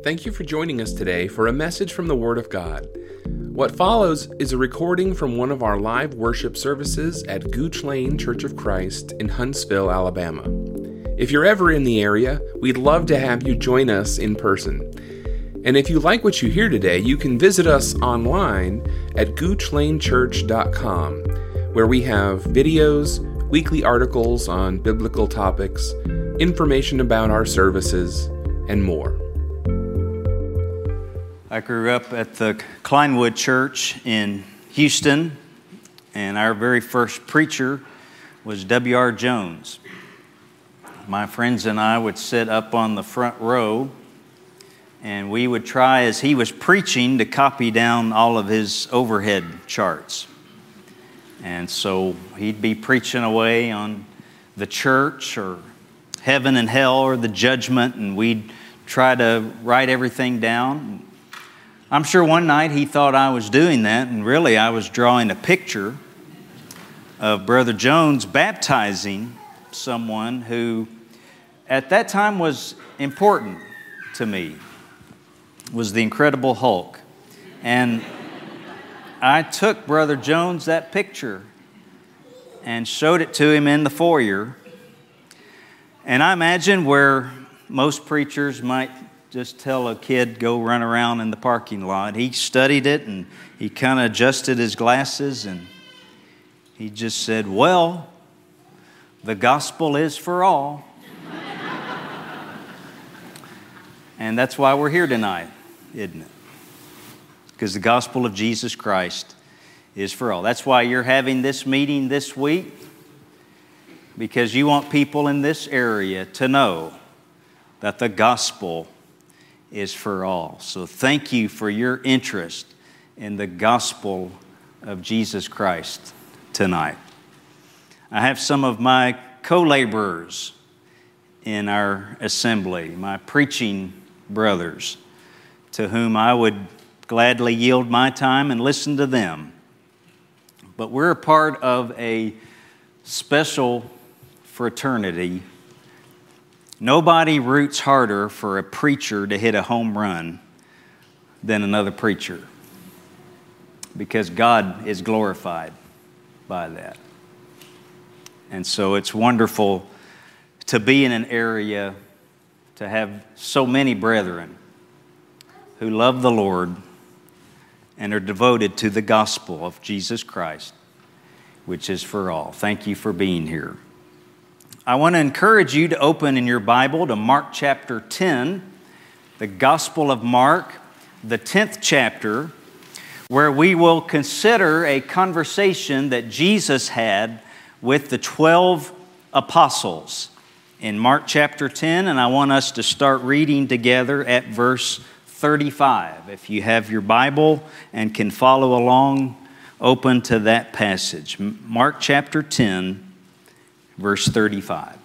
Thank you for joining us today for a message from the Word of God. What follows is a recording from one of our live worship services at Gooch Lane Church of Christ in Huntsville, Alabama. If you're ever in the area, we'd love to have you join us in person. And if you like what you hear today, you can visit us online at goochlanechurch.com, where we have videos, weekly articles on biblical topics, information about our services, and more. I grew up at the Kleinwood Church in Houston, and our very first preacher was W.R. Jones. My friends and I would sit up on the front row, and we would try, as he was preaching, to copy down all of his overhead charts. And so he'd be preaching away on the church or heaven and hell or the judgment, and we'd try to write everything down. I'm sure one night he thought I was doing that, and really I was drawing a picture of Brother Jones baptizing someone who at that time was important to me, was the Incredible Hulk. And I took Brother Jones that picture and showed it to him in the foyer. And I imagine where most preachers might just tell a kid, go run around in the parking lot. He studied it and he kind of adjusted his glasses and he just said, well, the gospel is for all. And that's why we're here tonight, isn't it? Because the gospel of Jesus Christ is for all. That's why you're having this meeting this week, because you want people in this area to know that the gospel is for all. So thank you for your interest in the gospel of Jesus Christ tonight. I have some of my co-laborers in our assembly, my preaching brothers, to whom I would gladly yield my time and listen to them. But we're a part of a special fraternity. Nobody roots harder for a preacher to hit a home run than another preacher, because God is glorified by that. And so it's wonderful to be in an area to have so many brethren who love the Lord and are devoted to the gospel of Jesus Christ, which is for all. Thank you for being here. I want to encourage you to open in your Bible to Mark chapter 10, the Gospel of Mark, the 10th chapter, where we will consider a conversation that Jesus had with the 12 apostles in Mark chapter 10, and I want us to start reading together at verse 35. If you have your Bible and can follow along, open to that passage. Mark chapter 10, verse 35.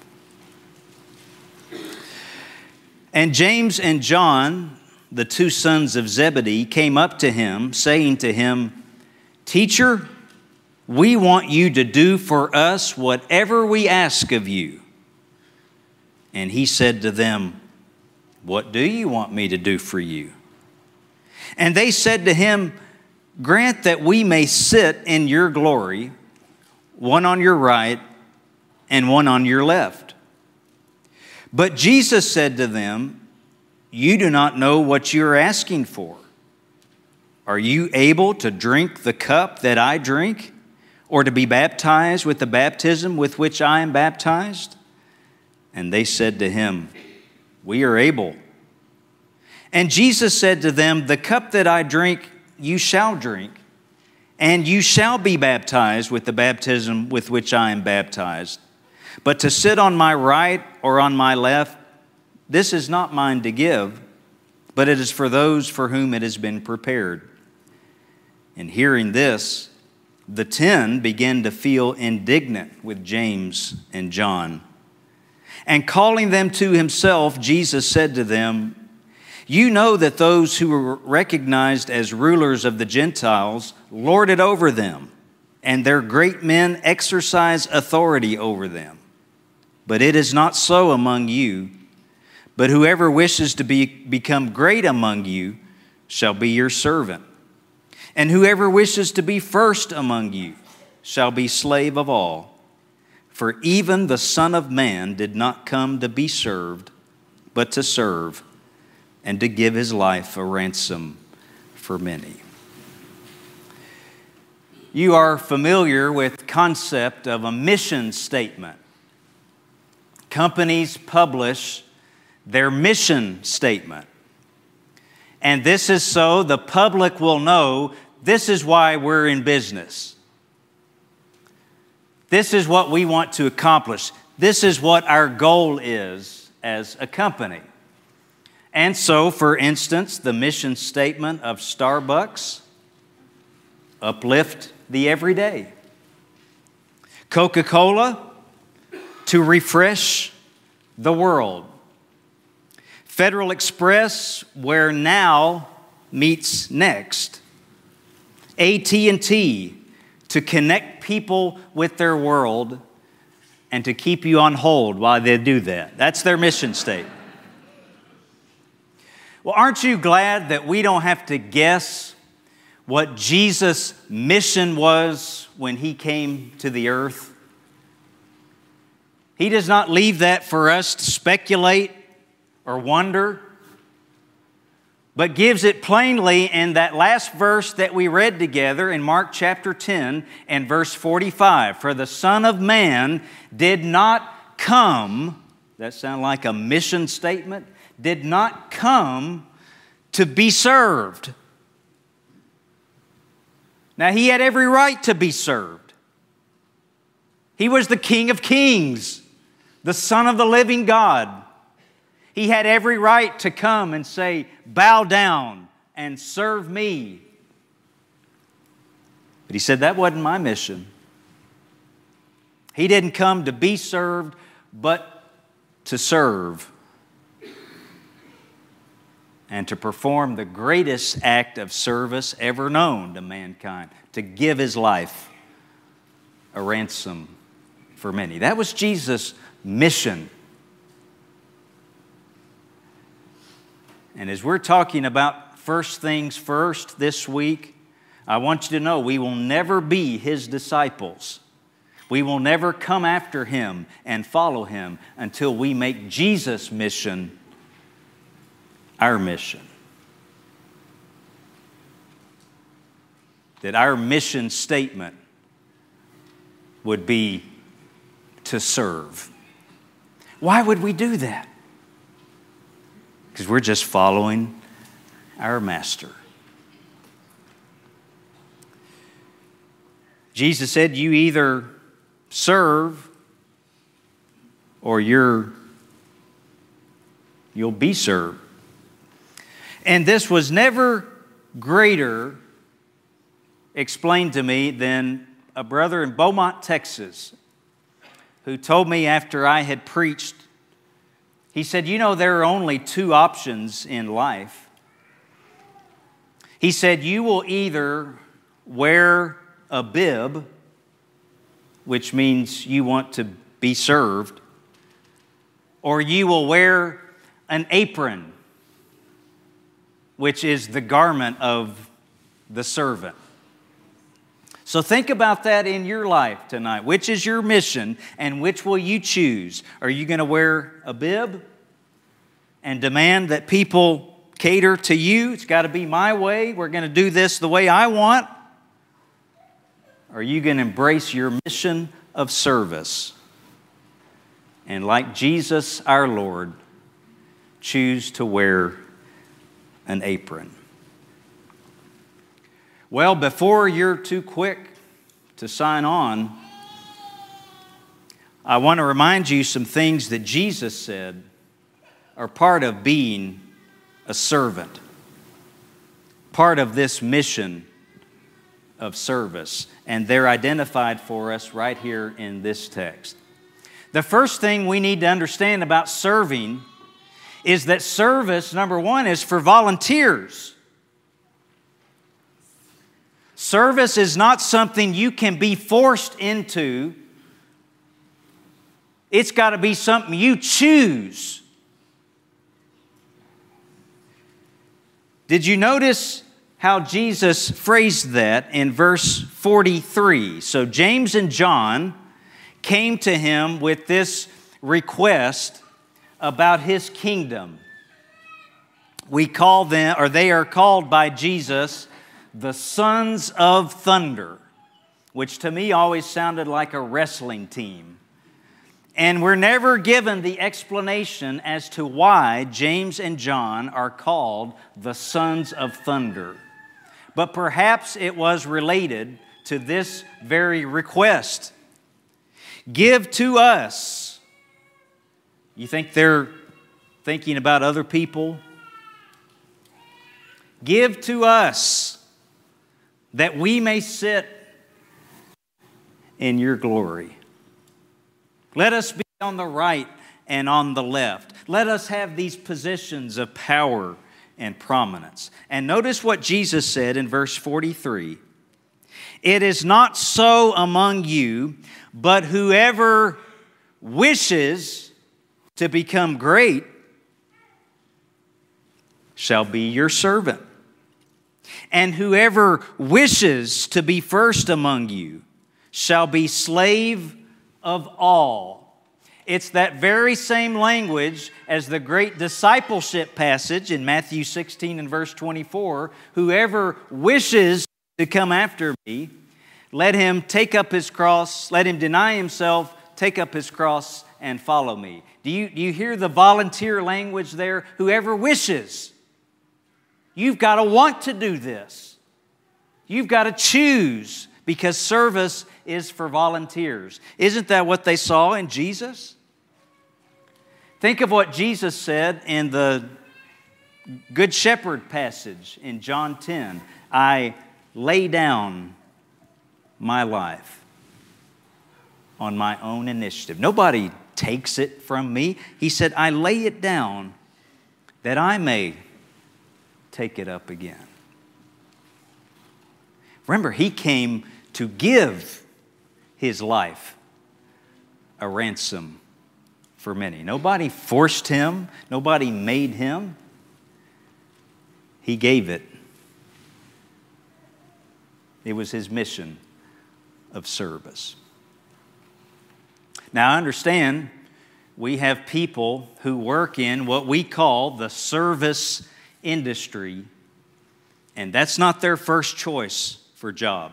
And James and John, the two sons of Zebedee, came up to him, saying to him, Teacher, we want you to do for us whatever we ask of you. And he said to them, What do you want me to do for you? And they said to him, Grant that we may sit in your glory, one on your right and one on your left. But Jesus said to them, You do not know what you are asking for. Are you able to drink the cup that I drink, or to be baptized with the baptism with which I am baptized? And they said to him, We are able. And Jesus said to them, The cup that I drink, you shall drink, and you shall be baptized with the baptism with which I am baptized. But to sit on my right or on my left, this is not mine to give, but it is for those for whom it has been prepared. And hearing this, the 10 began to feel indignant with James and John. And calling them to himself, Jesus said to them, You know that those who are recognized as rulers of the Gentiles lord it over them, and their great men exercise authority over them. But it is not so among you. But whoever wishes to become great among you shall be your servant. And whoever wishes to be first among you shall be slave of all. For even the Son of Man did not come to be served, but to serve, and to give his life a ransom for many. You are familiar with the concept of a mission statement. Companies publish their mission statement. And this is so the public will know this is why we're in business. This is what we want to accomplish. This is what our goal is as a company. And so, for instance, the mission statement of Starbucks, uplift the everyday. Coca-Cola, to refresh the world. Federal Express, where now meets next. AT&T, to connect people with their world and to keep you on hold while they do that. That's their mission statement. Well, aren't you glad that we don't have to guess what Jesus' mission was when He came to the earth? He does not leave that for us to speculate or wonder, but gives it plainly in that last verse that we read together in Mark chapter 10 and verse 45. For the Son of Man did not come, that sound like a mission statement, did not come to be served. Now, He had every right to be served. He was the King of Kings, the Son of the living God. He had every right to come and say, bow down and serve me. But He said that wasn't my mission. He didn't come to be served, but to serve. And to perform the greatest act of service ever known to mankind, to give His life a ransom for many. That was Jesus' mission. And as we're talking about first things first this week, I want you to know we will never be His disciples. We will never come after Him and follow Him until we make Jesus' mission our mission. That our mission statement would be to serve. Why would we do that? Because we're just following our Master. Jesus said, you either serve or you'll be served. And this was never greater explained to me than a brother in Beaumont, Texas, who told me after I had preached, he said, you know, there are only two options in life. He said, you will either wear a bib, which means you want to be served, or you will wear an apron, which is the garment of the servant. So think about that in your life tonight. Which is your mission and which will you choose? Are you going to wear a bib and demand that people cater to you? It's got to be my way. We're going to do this the way I want. Or are you going to embrace your mission of service? And like Jesus our Lord, choose to wear an apron. Well, before you're too quick to sign on, I want to remind you some things that Jesus said are part of being a servant, part of this mission of service, and they're identified for us right here in this text. The first thing we need to understand about serving is that service, number one, is for volunteers. Service is not something you can be forced into. It's got to be something you choose Did you notice how Jesus phrased that in verse 43? So James and John came to him with this request about his kingdom. We call them, or they are called by Jesus, the sons of thunder, which to me always sounded like a wrestling team. And we're never given the explanation as to why James and John are called the sons of thunder. But perhaps it was related to this very request. Give to us. You think they're thinking about other people? Give to us that we may sit in your glory. Let us be on the right and on the left. Let us have these positions of power and prominence. And notice what Jesus said in verse 43. It is not so among you, but whoever wishes to become great shall be your servant. And whoever wishes to be first among you shall be slave of all. It's that very same language as the great discipleship passage in Matthew 16 and verse 24. Whoever wishes to come after me, let him take up his cross, let him deny himself, take up his cross, and follow me. Do you hear the volunteer language there? Whoever wishes. You've got to want to do this. You've got to choose, because service is for volunteers. Isn't that what they saw in Jesus? Think of what Jesus said in the Good Shepherd passage in John 10. I lay down my life on my own initiative. Nobody takes it from me. He said, I lay it down that I may take it up again. Remember, He came to give His life a ransom for many. Nobody forced Him. Nobody made Him. He gave it. It was His mission of service. Now, I understand we have people who work in what we call the service industry, and that's not their first choice for job.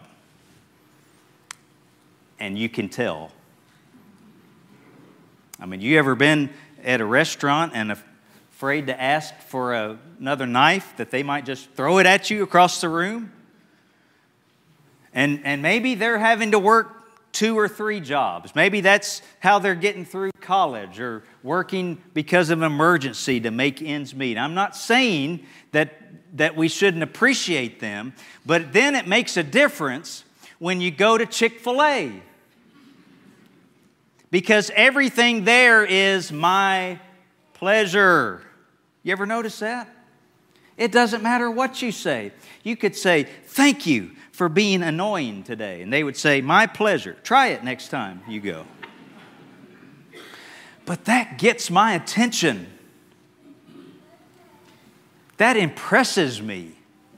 And you can tell. You ever been at a restaurant and afraid to ask for another knife that they might just throw it at you across the room? And maybe they're having to work 2 or 3 jobs. Maybe that's how they're getting through college or working because of an emergency to make ends meet. I'm not saying that we shouldn't appreciate them, but then it makes a difference when you go to Chick-fil-A. Because everything there is my pleasure. You ever notice that? It doesn't matter what you say. You could say, thank you for being annoying today. And they would say, my pleasure. Try it next time you go. But that gets my attention. That impresses me.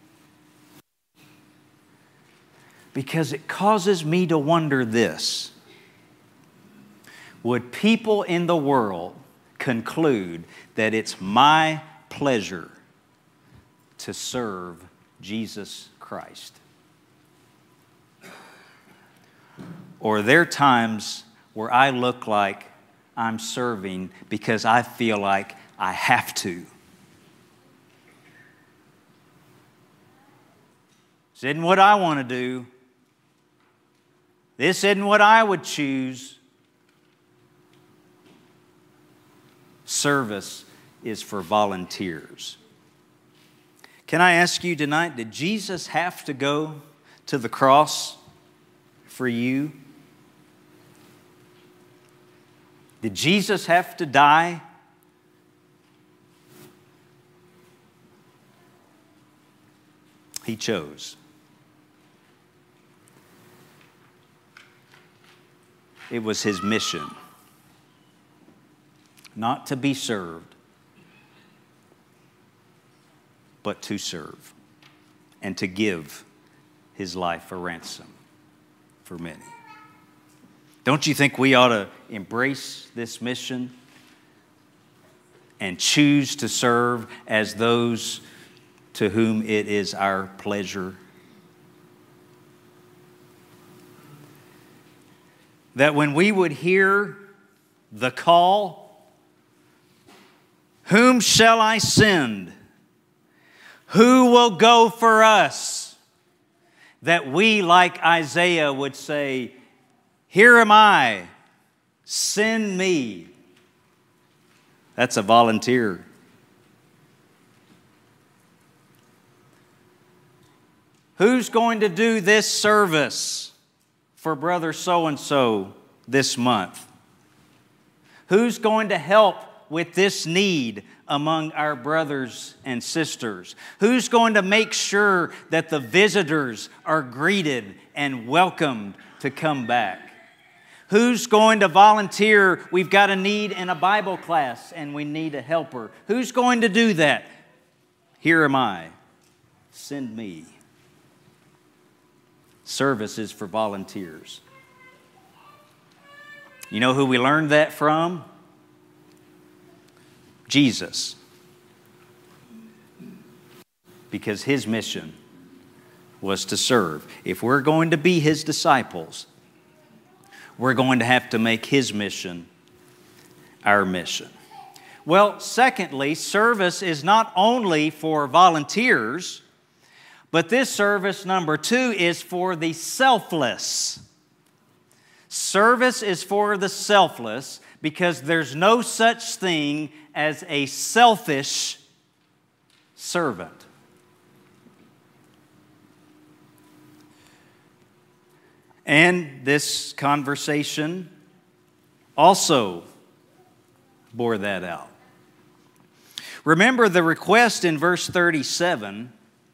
Because it causes me to wonder this. Would people in the world conclude that it's my pleasure to serve Jesus Christ? Or are there times where I look like I'm serving because I feel like I have to? This isn't what I want to do. This isn't what I would choose. Service is for volunteers. Can I ask you tonight, did Jesus have to go to the cross for you? Did Jesus have to die? He chose. It was His mission. Not to be served, but to serve and to give His life a ransom for many. Don't you think we ought to embrace this mission and choose to serve as those to whom it is our pleasure? That when we would hear the call, "Whom shall I send? Who will go for us?" That we, like Isaiah, would say, "Here am I, send me." That's a volunteer. Who's going to do this service for Brother so-and-so this month? Who's going to help with this need among our brothers and sisters? Who's going to make sure that the visitors are greeted and welcomed to come back? Who's going to volunteer? We've got a need in a Bible class and we need a helper. Who's going to do that? Here am I. Send me. Service is for volunteers. You know who we learned that from? Jesus. Because His mission was to serve. If we're going to be His disciples, we're going to have to make His mission our mission. Well, secondly, service is not only for volunteers, but this service, number 2, is for the selfless. Service is for the selfless because there's no such thing as a selfish servant. And this conversation also bore that out. Remember the request in verse 37.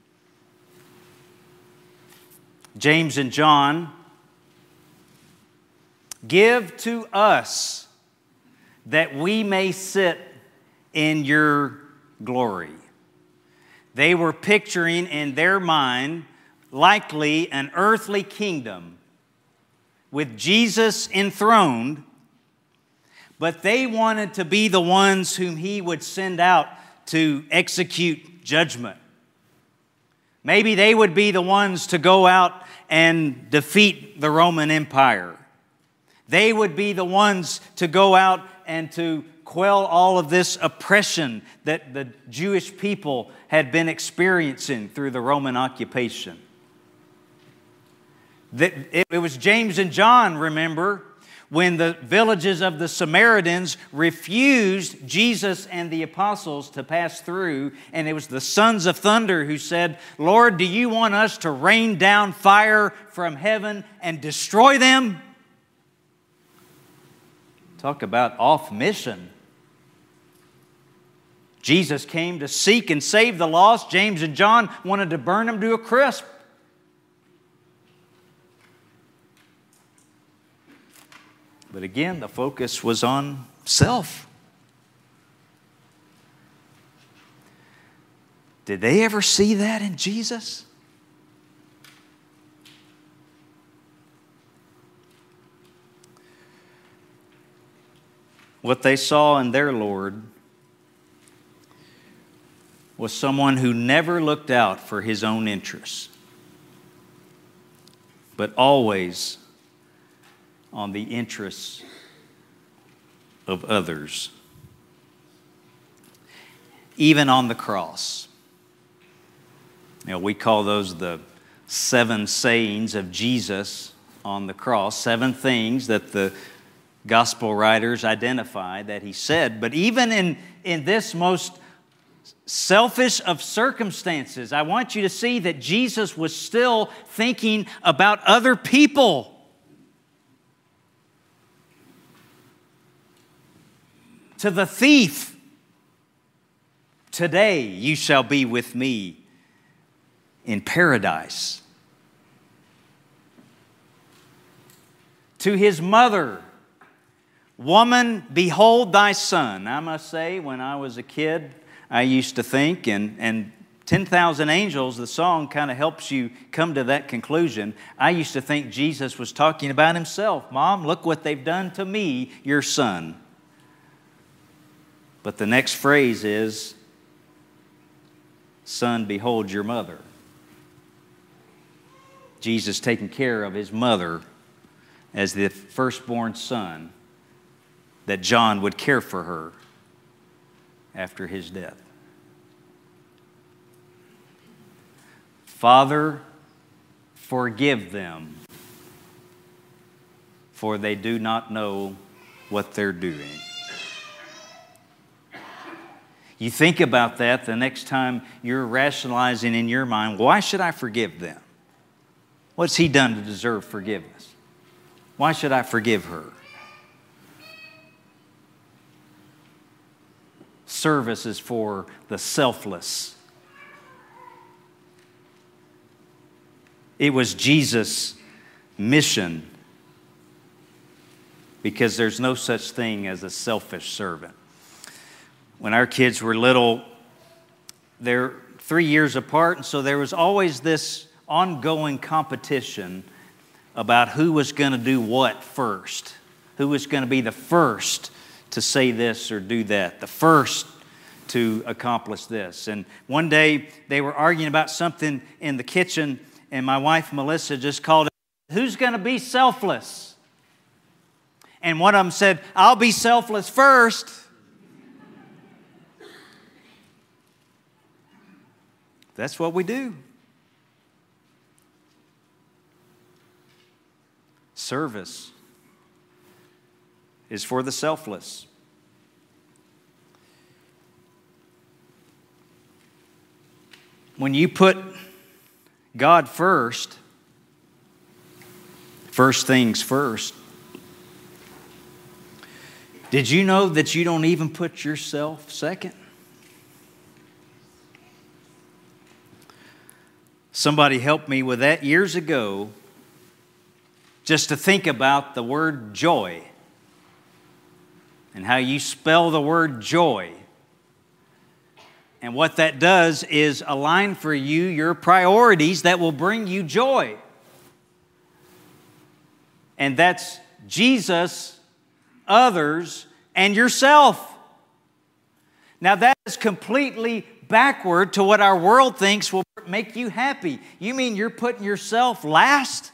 James and John, "Give to us that we may sit in your glory." They were picturing in their mind likely an earthly kingdom with Jesus enthroned, but they wanted to be the ones whom He would send out to execute judgment. Maybe they would be the ones to go out and defeat the Roman Empire. They would be the ones to go out and to quell all of this oppression that the Jewish people had been experiencing through the Roman occupation. It was James and John, remember, when the villages of the Samaritans refused Jesus and the apostles to pass through, and it was the sons of thunder who said, "Lord, do you want us to rain down fire from heaven and destroy them?" Talk about off mission. Jesus came to seek and save the lost. James and John wanted to burn them to a crisp. But again, the focus was on self. Did they ever see that in Jesus? What they saw in their Lord was someone who never looked out for His own interests, but always on the interests of others. Even on the cross. We call those the 7 sayings of Jesus on the cross. 7 things that the gospel writers identify that He said. But even in this most selfish of circumstances, I want you to see that Jesus was still thinking about other people. To the thief, "Today you shall be with me in paradise." To his mother, "Woman, behold thy son." I must say, when I was a kid, I used to think and 10,000 angels, the song kind of helps you come to that conclusion. I used to think Jesus was talking about himself. Mom, look what they've done to me, your son. But the next phrase is, son, behold your mother. Jesus taking care of his mother as the firstborn son, that John would care for her after his death. Father, forgive them, for they do not know what they're doing. You think about that the next time you're rationalizing in your mind, why should I forgive them? What's he done to deserve forgiveness? Why should I forgive her? Service is for the selfless. It was Jesus' mission, because there's no such thing as a selfish servant. When our kids were little, they're 3 years apart, and so there was always this ongoing competition about who was going to do what first, who was going to be the first to say this or do that, the first to accomplish this. And one day they were arguing about something in the kitchen, and my wife Melissa just called it, who's going to be selfless? And one of them said, I'll be selfless first. That's what we do. Service is for the selfless. When you put God first, first things first, did you know that you don't even put yourself second? Somebody helped me with that years ago, just to think about the word joy and how you spell the word joy. And what that does is align for you your priorities that will bring you joy. And that's Jesus, others, and yourself. Now that is completely backward to what our world thinks will make you happy. You mean you're putting yourself last?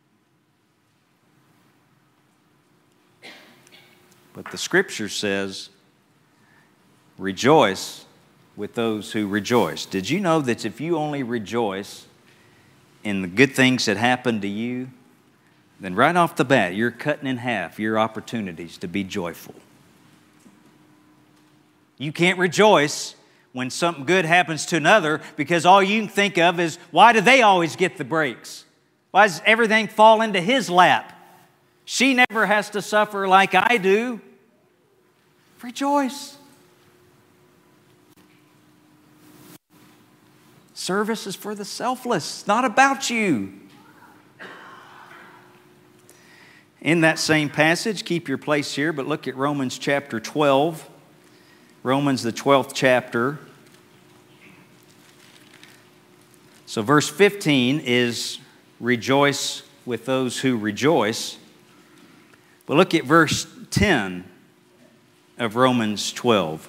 But the Scripture says, rejoice with those who rejoice. Did you know that if you only rejoice in the good things that happen to you, then right off the bat, you're cutting in half your opportunities to be joyful. You can't rejoice when something good happens to another, because all you can think of is, why do they always get the breaks? Why does everything fall into his lap? She never has to suffer like I do. Rejoice. Service is for the selfless. It's not about you. In that same passage, keep your place here, but look at Romans chapter 12. Romans, the 12th chapter. So verse 15 is rejoice with those who rejoice. But look at verse 10 of Romans 12.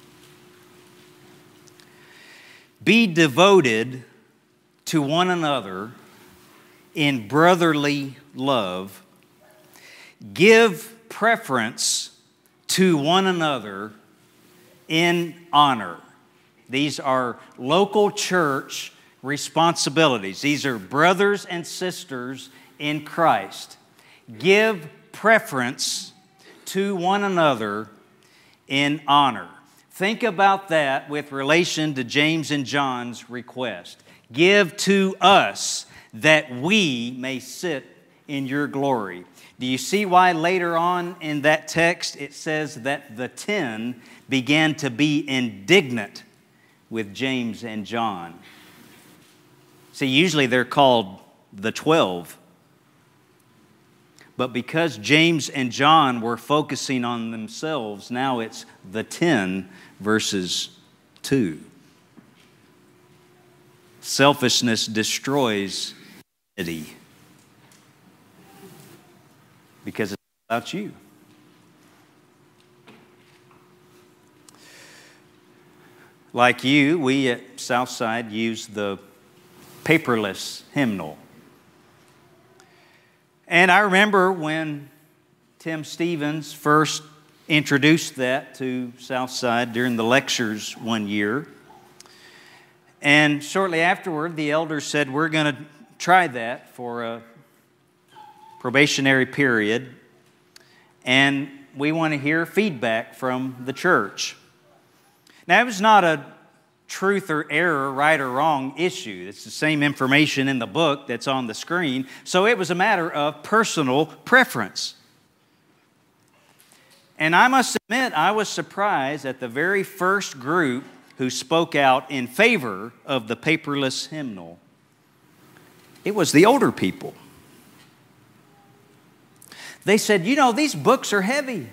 Be devoted to one another in brotherly love. Give preference to one another in honor. These are local church responsibilities. These are brothers and sisters in Christ. Give preference to one another in honor. Think about that with relation to James and John's request. Give to us that we may sit in your glory. Do you see why later on in that text it says that the 10 began to be indignant with James and John? See, usually they're called the 12. But because James and John were focusing on themselves, now it's the 10 verses 2. Selfishness destroys unity because it's about you. Like you, we at Southside use the paperless hymnal. And I remember when Tim Stevens first introduced that to Southside during the lectures one year. And shortly afterward, the elders said, we're going to try that for a probationary period, and we want to hear feedback from the church. Now, it was not a truth or error, right or wrong issue. It's the same information in the book that's on the screen, so it was a matter of personal preference. And I must admit, I was surprised at the very first group who spoke out in favor of the paperless hymnal. It was the older people. They said, you know, these books are heavy.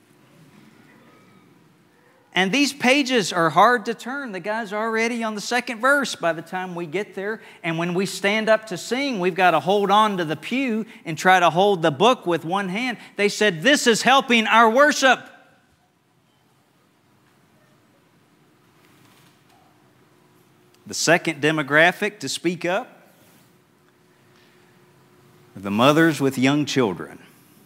And these pages are hard to turn. The guy's already on the second verse by the time we get there. And when we stand up to sing, we've got to hold on to the pew and try to hold the book with one hand. They said, this is helping our worship. The second demographic to speak up are the mothers with young children.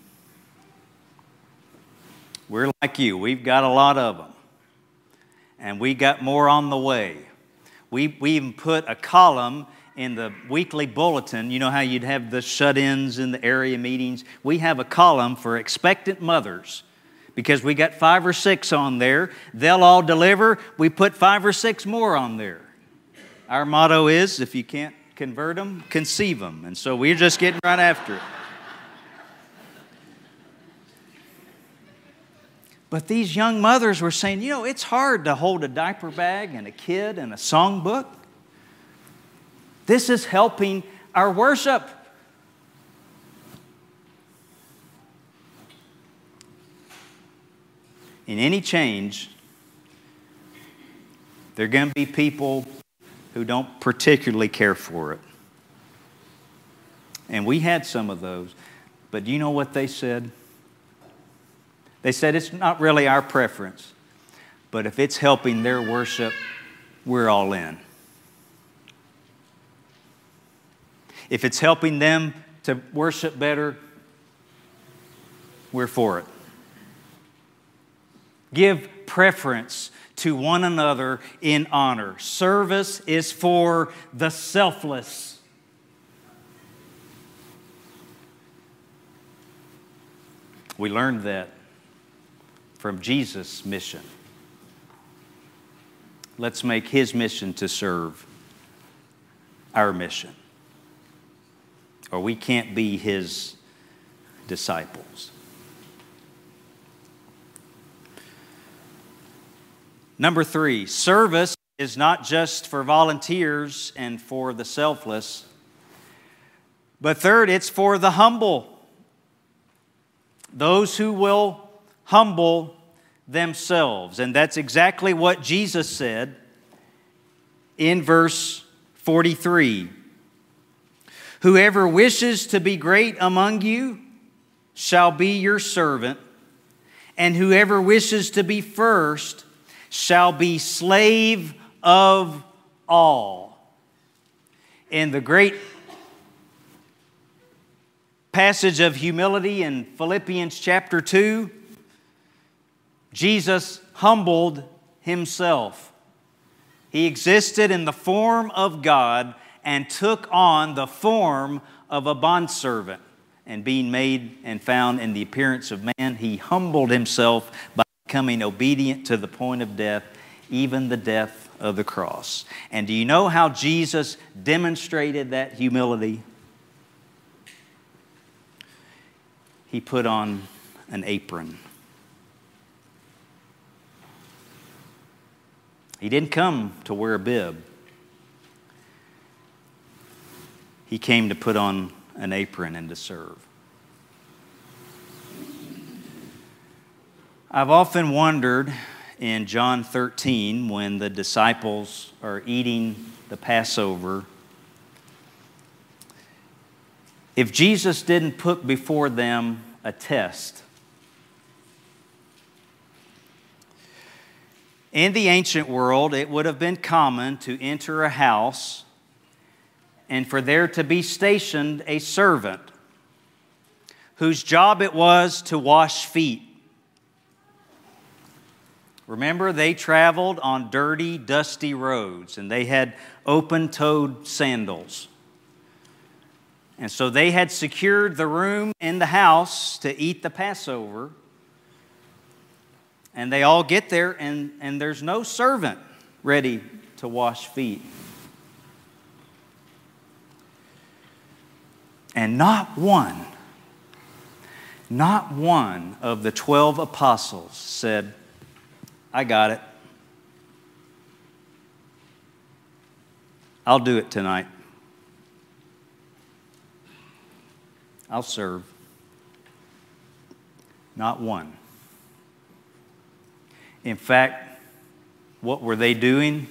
We're like you. We've got a lot of them. And we got more on the way. We even put a column in the weekly bulletin. You know how you'd have the shut-ins in the area meetings? We have a column for expectant mothers because we got 5 or 6 on there. They'll all deliver. We put 5 or 6 more on there. Our motto is, if you can't convert them, conceive them. And so we're just getting right after it. But these young mothers were saying, you know, it's hard to hold a diaper bag and a kid and a songbook. This is helping our worship. In any change, there are going to be people who don't particularly care for it. And we had some of those. But do you know what they said? They said, it's not really our preference, but if it's helping their worship, we're all in. If it's helping them to worship better, we're for it. Give preference to one another in honor. Service is for the selfless. We learned that from Jesus' mission. Let's make His mission to serve our mission, or we can't be His disciples. Number 3, service is not just for volunteers and for the selfless, but third, it's for the humble. Those who will humble themselves. And that's exactly what Jesus said in verse 43. Whoever wishes to be great among you shall be your servant, and whoever wishes to be first shall be slave of all. In the great passage of humility in Philippians chapter 2, Jesus humbled Himself. He existed in the form of God and took on the form of a bondservant. And being made and found in the appearance of man, He humbled Himself by becoming obedient to the point of death, even the death of the cross. And do you know how Jesus demonstrated that humility? He put on an apron. He didn't come to wear a bib. He came to put on an apron and to serve. I've often wondered in John 13 when the disciples are eating the Passover, if Jesus didn't put before them a test. In the ancient world, it would have been common to enter a house and for there to be stationed a servant whose job it was to wash feet. Remember, they traveled on dirty, dusty roads, and they had open-toed sandals. And so they had secured the room in the house to eat the Passover. And they all get there, and there's no servant ready to wash feet. And not one of the 12 apostles said, I got it. I'll do it tonight. I'll serve. Not one. In fact, what were they doing?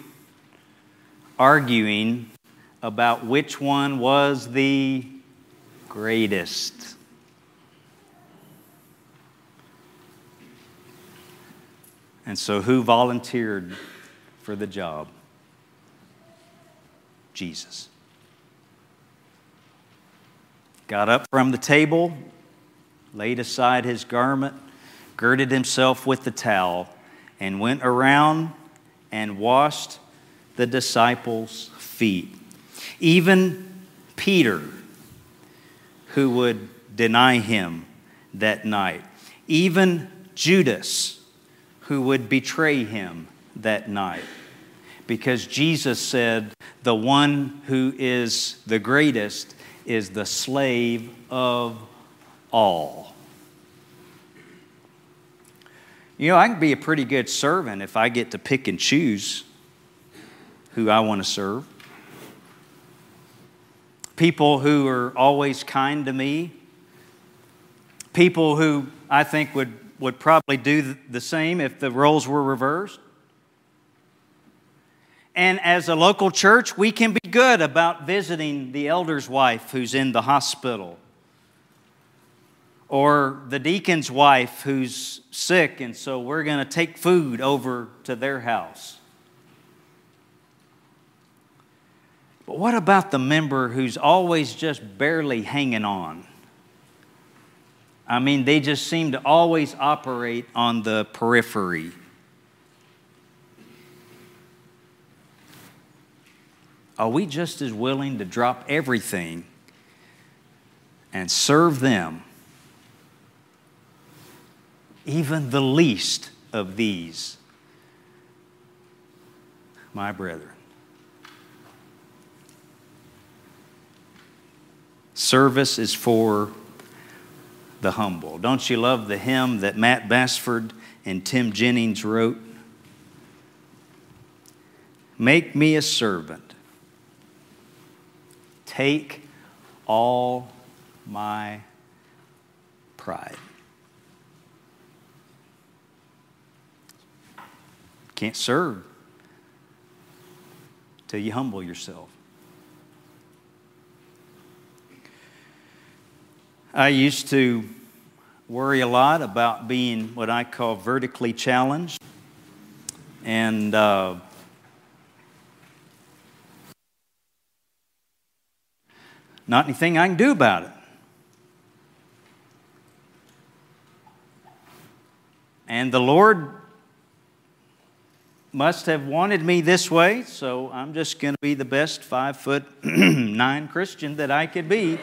Arguing about which one was the greatest. And so who volunteered for the job? Jesus. Got up from the table, laid aside his garment, girded himself with the towel, and went around and washed the disciples' feet. Even Peter, who would deny him that night. Even Judas, who would betray him that night. Because Jesus said, the one who is the greatest is the slave of all. You know, I can be a pretty good servant if I get to pick and choose who I want to serve. People who are always kind to me. People who I think would probably do the same if the roles were reversed. And as a local church, we can be good about visiting the elder's wife who's in the hospital, or the deacon's wife who's sick, and so we're going to take food over to their house. But what about the member who's always just barely hanging on? I mean, they just seem to always operate on the periphery. Are we just as willing to drop everything and serve them, even the least of these, my brethren? Service is for the humble. Don't you love the hymn that Matt Bassford and Tim Jennings wrote? Make me a servant. Take all my pride. Can't serve till you humble yourself. I used to worry a lot about being what I call vertically challenged. And not anything I can do about it. And the Lord must have wanted me this way, so I'm just going to be the best 5'9" Christian that I could be.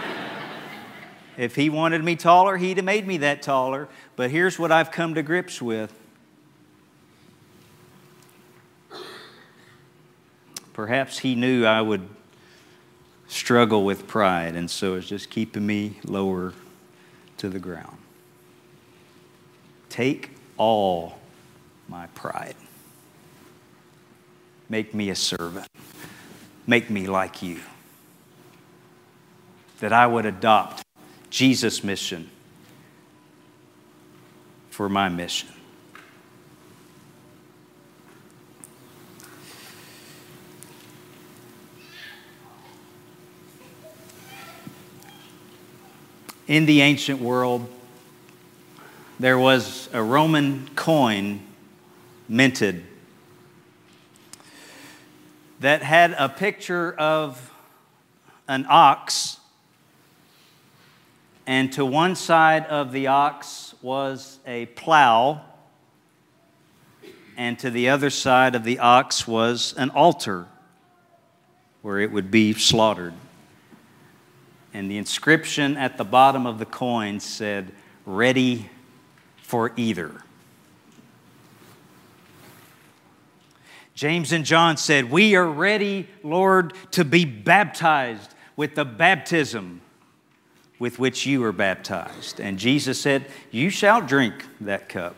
If He wanted me taller, He'd have made me that taller. But here's what I've come to grips with. Perhaps He knew I would struggle with pride, and so it's just keeping me lower to the ground. Take all my pride. Make me a servant. Make me like you. That I would adopt Jesus' mission for my mission. In the ancient world, there was a Roman coin minted that had a picture of an ox, and to one side of the ox was a plow, and to the other side of the ox was an altar where it would be slaughtered. And the inscription at the bottom of the coin said, "Ready for either." James and John said, "We are ready, Lord, to be baptized with the baptism with which you are baptized." And Jesus said, "You shall drink that cup."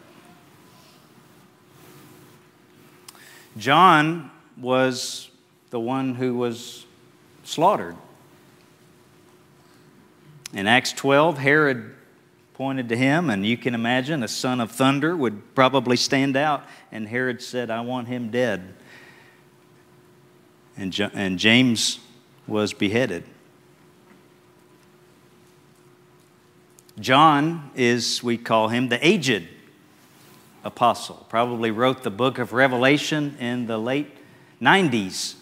John was the one who was slaughtered. In Acts 12, Herod pointed to him, and you can imagine a son of thunder would probably stand out, and Herod said, "I want him dead." And James was beheaded. John is, we call him, the aged apostle. Probably wrote the book of Revelation in the late 90s.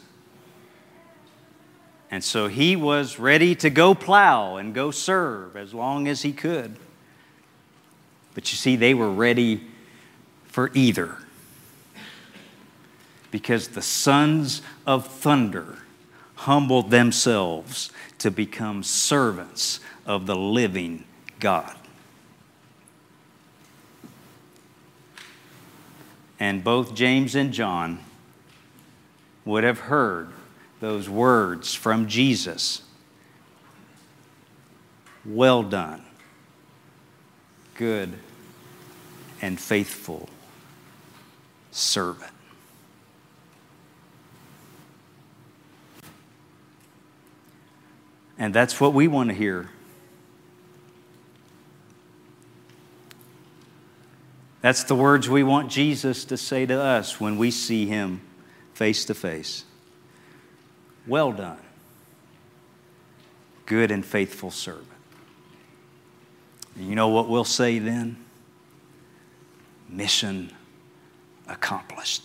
And so he was ready to go plow and go serve as long as he could. But you see, they were ready for either. Because the sons of thunder humbled themselves to become servants of the living God. And both James and John would have heard those words from Jesus. "Well done, good and faithful servant." And that's what we want to hear. That's the words we want Jesus to say to us when we see Him face to face. "Well done, good and faithful servant." And you know what we'll say then? Mission accomplished.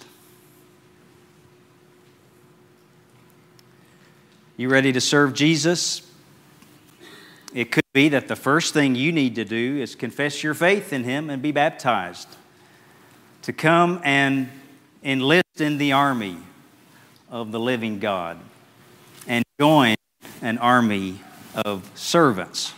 You ready to serve Jesus? It could be that the first thing you need to do is confess your faith in Him and be baptized. To come and enlist in the army of the living God and join an army of servants.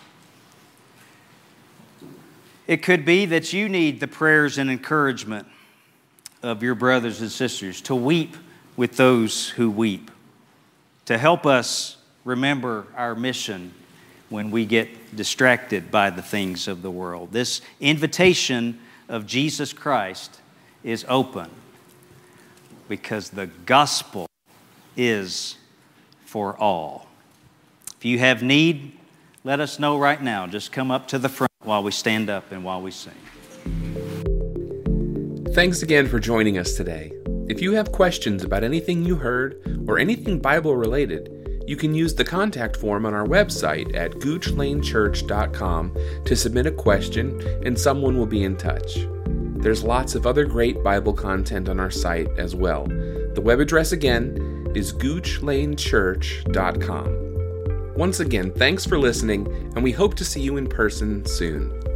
It could be that you need the prayers and encouragement of your brothers and sisters to weep with those who weep, to help us remember our mission when we get distracted by the things of the world. This invitation of Jesus Christ is open because the gospel is for all. If you have need, let us know right now. Just come up to the front while we stand up and while we sing. Thanks again for joining us today. If you have questions about anything you heard or anything Bible related, you can use the contact form on our website at goochlanechurch.com to submit a question and someone will be in touch. There's lots of other great Bible content on our site as well. The web address again is goochlanechurch.com. Once again, thanks for listening, and we hope to see you in person soon.